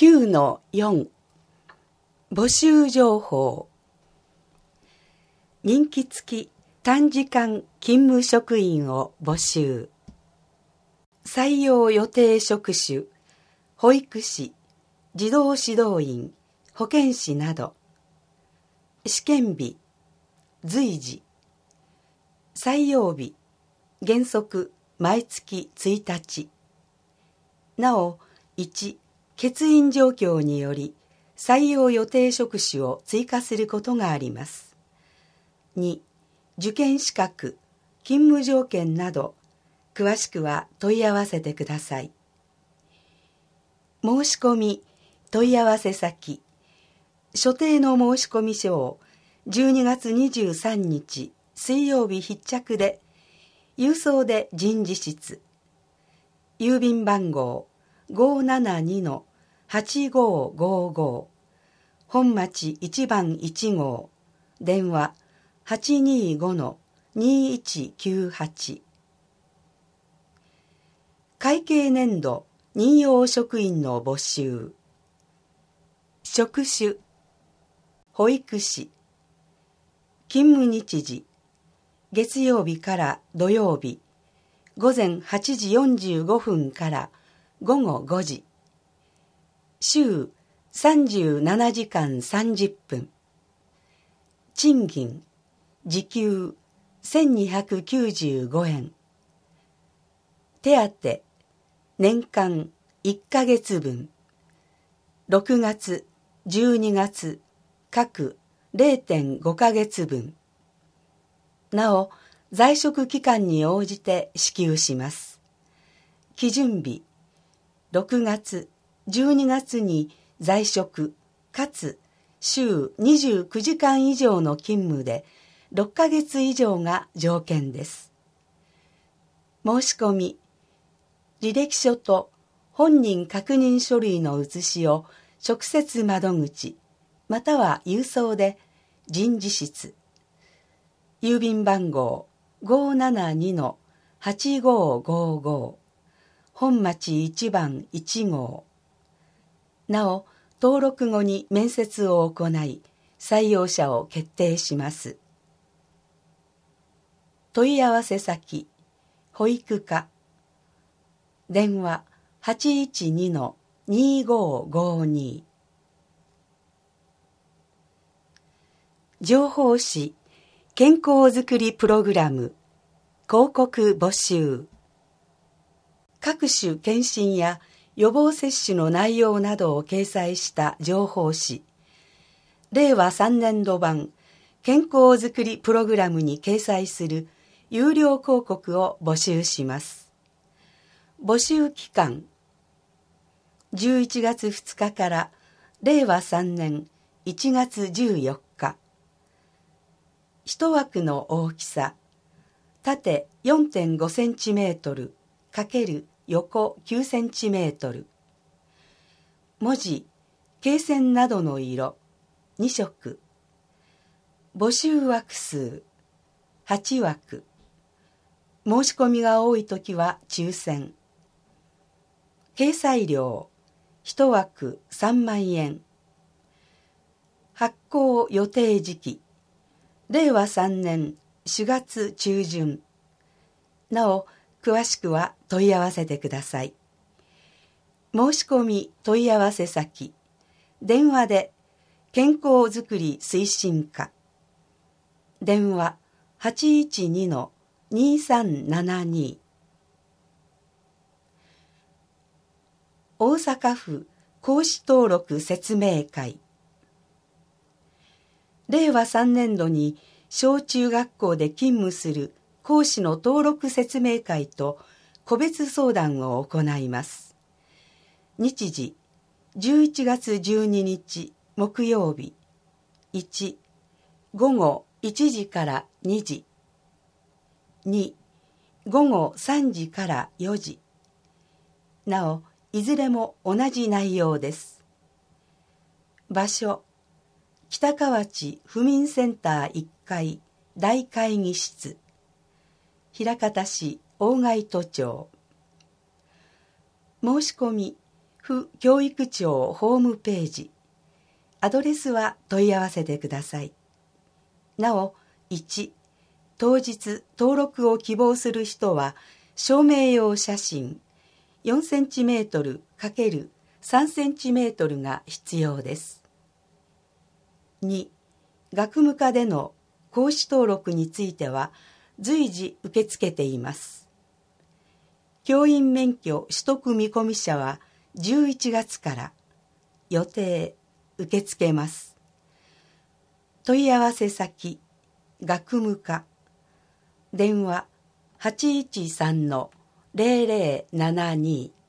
9-4 募集情報。任期付き短時間勤務職員を募集。採用予定職種、保育士、児童指導員、保健師など。試験日、随時。採用日、原則毎月1日。なお、1、欠員状況により採用予定職種を追加することがあります。2、受験資格、勤務条件など、詳しくは問い合わせてください。申し込み、問い合わせ先、所定の申込書を12月23日水曜日必着で、郵送で人事室、郵便番号572-8555、本町1番1号、電話825-2198。会計年度任用職員の募集。職種、保育士。勤務日時、月曜日から土曜日、午前8時45分から午後5時。週37時間30分。賃金、時給1295円。手当、年間1ヶ月分。6月、12月、各 0.5 ヶ月分。なお、在職期間に応じて支給します。基準日、6月、12月に在職かつ週29時間以上の勤務で6ヶ月以上が条件です。申し込み、履歴書と本人確認書類の写しを直接窓口または郵送で人事室、郵便番号572-8555、本町1番1号。なお、登録後に面接を行い、採用者を決定します。問い合わせ先、保育課。電話812-2552。情報誌、健康づくりプログラム、広告募集。各種検診や予防接種の内容などを掲載した情報誌、令和3年度版健康づくりプログラムに掲載する有料広告を募集します。募集期間、11月2日から令和3年1月14日。一枠の大きさ、縦 4.5 センチメートル×横9センチメートル。文字、罫線などの色、2色。募集枠数、8枠。申し込みが多いときは抽選。掲載料、1枠3万円。発行予定時期、令和3年4月中旬。なお、詳しくは問い合わせてください。申し込み問い合わせ先、電話で健康づくり推進課。電話812-2372。大阪府講師登録説明会。令和3年度に小中学校で勤務する講師の登録説明会と個別相談を行います。日時、11月12日木曜日。1、午後1時から2時。2、午後3時から4時。なお、いずれも同じ内容です。場所、北河内府民センター1階大会議室。枚方市大貝都町。申し込み、府府教育庁ホームページ、アドレスは問い合わせてください。なお、1、当日登録を希望する人は、証明用写真 4cm×3cm が必要です。2、学務課での講師登録については随時受け付けています。教員免許取得見込み者は11月から予定受け付けます。問い合わせ先、学務課、電話 813-0072